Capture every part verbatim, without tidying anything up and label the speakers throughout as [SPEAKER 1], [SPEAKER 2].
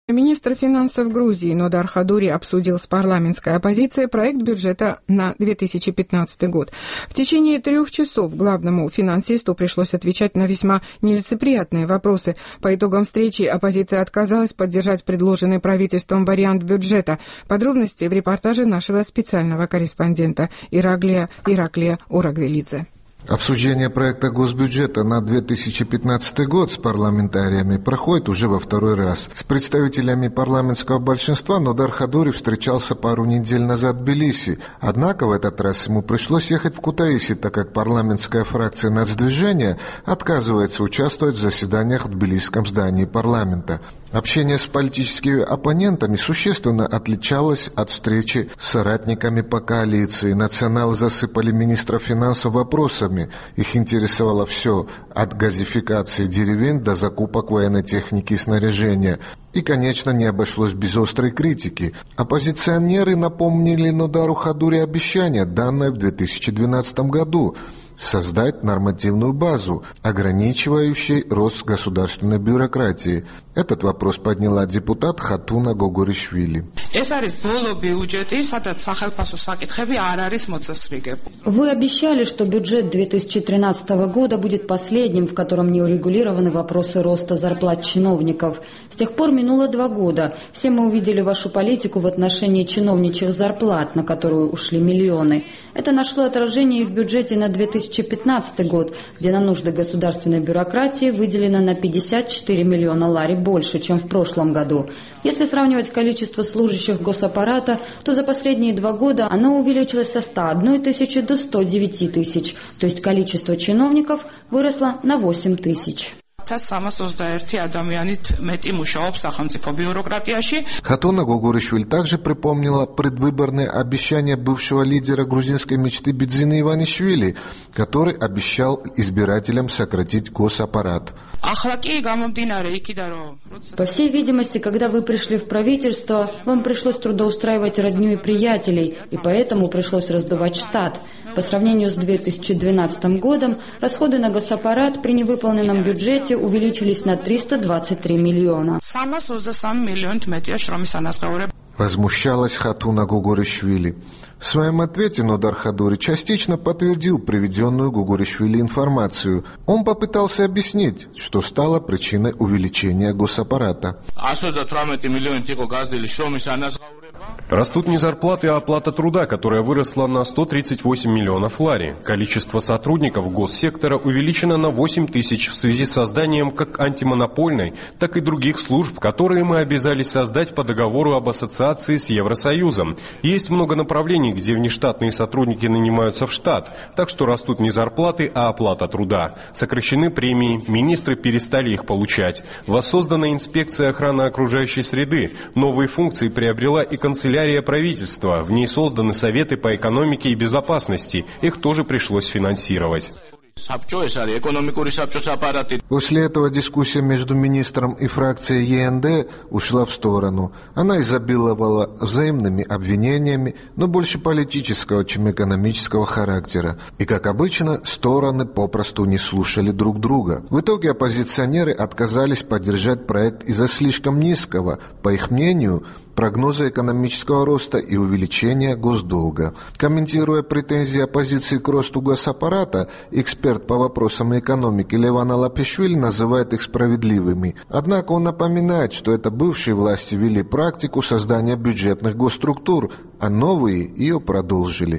[SPEAKER 1] Министр финансов Грузии Нодар Хадури обсудил с парламентской оппозицией проект бюджета на две тысячи пятнадцатый год. В течение трех часов главному финансисту пришлось отвечать на весьма нелицеприятные вопросы. По итогам встречи оппозиция отказалась поддержать предложенный правительством вариант бюджета. Подробности в репортаже нашего специального корреспондента Ираклия Ираклия Урагвелидзе.
[SPEAKER 2] Обсуждение проекта госбюджета на две тысячи пятнадцатый год с парламентариями проходит уже во второй раз. С представителями парламентского большинства Нодар Хадури встречался пару недель назад в Тбилиси. Однако в этот раз ему пришлось ехать в Кутаиси, так как парламентская фракция Нацдвижения отказывается участвовать в заседаниях в тбилисском здании парламента. Общение с политическими оппонентами существенно отличалось от встречи с соратниками по коалиции. Националы засыпали министра финансов вопросами. Их интересовало все, от газификации деревень до закупок военной техники и снаряжения. И, конечно, не обошлось без острой критики. Оппозиционеры напомнили Нодару Хадури обещание, данное в две тысячи двенадцатом году, создать нормативную базу, ограничивающую рост государственной бюрократии. Этот вопрос подняла депутат Хатуна Гогоришвили.
[SPEAKER 3] Вы обещали, что бюджет две тысячи тринадцатого года будет последним, в котором не урегулированы вопросы роста зарплат чиновников. С тех пор минуло два года. Все мы увидели вашу политику в отношении чиновничьих зарплат, на которую ушли миллионы. Это нашло отражение и в бюджете на две тысячи пятнадцатый год, где на нужды государственной бюрократии выделено на пятьдесят четыре миллиона лари больше, чем в прошлом году. Если сравнивать количество служащих госаппарата, то за последние два года оно увеличилось со ста одной тысячи до ста девяти тысяч, то есть количество чиновников выросло на восемь тысяч.
[SPEAKER 2] Хатуна Гогоришвили также припомнила предвыборные обещания бывшего лидера грузинской мечты Бидзины Иванишвили, который обещал избирателям сократить госаппарат.
[SPEAKER 3] По всей видимости, когда вы пришли в правительство, вам пришлось трудоустраивать родню и приятелей, и поэтому пришлось раздувать штат. По сравнению с две тысячи двенадцатым годом, расходы на госаппарат при невыполненном бюджете увеличились на триста двадцать три миллиона.
[SPEAKER 2] Возмущалась Хатуна Гогоришвили. В своем ответе Нодар Хадури частично подтвердил приведенную Гогоришвили информацию. Он попытался объяснить, что стало причиной увеличения госаппарата.
[SPEAKER 4] Растут не зарплаты, а оплата труда, которая выросла на сто тридцать восемь миллионов лари. Количество сотрудников госсектора увеличено на восемь тысяч в связи с созданием как антимонопольной, так и других служб, которые мы обязались создать по договору об ассоциации с Евросоюзом. Есть много направлений, где внештатные сотрудники нанимаются в штат, так что растут не зарплаты, а оплата труда. Сокращены премии, министры перестали их получать. Воссоздана инспекция охраны окружающей среды, новые функции приобрела и канцелярия правительства. В ней созданы советы по экономике и безопасности. Их тоже пришлось финансировать.
[SPEAKER 2] После этого дискуссия между министром и фракцией Е Н Д ушла в сторону. Она изобиловала взаимными обвинениями, но больше политического, чем экономического характера. И, как обычно, стороны попросту не слушали друг друга. В итоге оппозиционеры отказались поддержать проект из-за слишком низкого, по их мнению, прогноза экономического роста и увеличения госдолга. Комментируя претензии оппозиции к росту госаппарата, эксперт по вопросам экономики Леван Алапишвили называет их справедливыми. Однако он напоминает, что это бывшие власти вели практику создания бюджетных госструктур, а новые ее продолжили.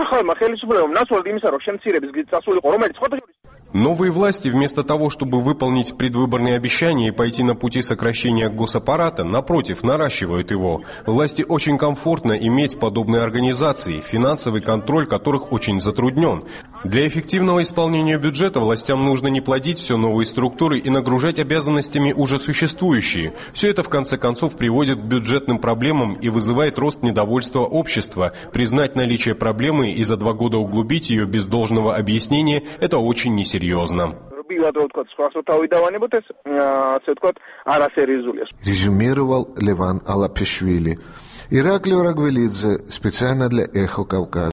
[SPEAKER 4] Новые власти, вместо того, чтобы выполнить предвыборные обещания и пойти на пути сокращения госаппарата, напротив, наращивают его. Власти очень комфортно иметь подобные организации, финансовый контроль которых очень затруднен. Для эффективного исполнения бюджета властям нужно не плодить все новые структуры и нагружать обязанностями уже существующие. Все это, в конце концов, приводит к бюджетным проблемам и вызывает рост недовольства общества. Признать наличие проблемы и за два года углубить ее без должного объяснения – это очень несерьезно.
[SPEAKER 2] Резюмировал Леван Алапишвили. Ираклий Урагвелидзе, специально для Эхо Кавказа.